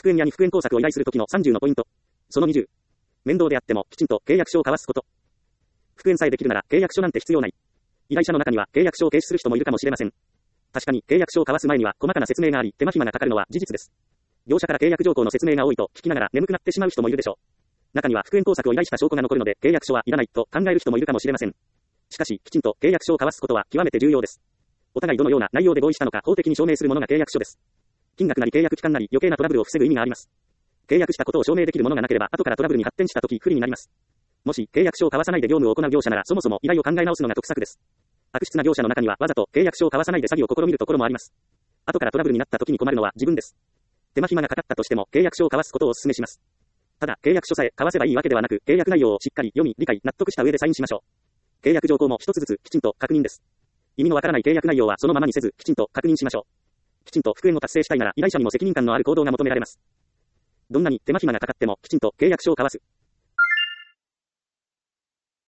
復縁屋に復縁工作を依頼するときの30のポイント。その20。面倒であってもきちんと契約書を交わすこと。復縁さえできるなら契約書なんて必要ない。依頼者の中には契約書を軽視する人もいるかもしれません。確かに契約書を交わす前には細かな説明があり、手間暇がかかるのは事実です。業者から契約条項の説明が多いと聞きながら眠くなってしまう人もいるでしょう。中には復縁工作を依頼した証拠が残るので契約書はいらないと考える人もいるかもしれません。しかし、きちんと契約書を交わすことは極めて重要です。お互いどのような内容で合意したのか法的に証明するものが契約書です。金額なり契約期間なり余計なトラブルを防ぐ意味があります。契約したことを証明できるものがなければ後からトラブルに発展したとき不利になります。もし契約書を交わさないで業務を行う業者ならそもそも依頼を考え直すのが得策です。悪質な業者の中にはわざと契約書を交わさないで詐欺を試みるところもあります。後からトラブルになった時に困るのは自分です。手間暇がかかったとしても契約書を交わすことをお勧めします。ただ契約書さえ交わせばいいわけではなく、契約内容をしっかり読み理解納得した上でサインしましょう。契約条項も一つずつきちんと確認です。意味のわからない契約内容はそのままにせずきちんと確認しましょう。きちんと復縁を達成したいなら依頼者にも責任感のある行動が求められます。どんなに手間暇がかかってもきちんと契約書を交わす。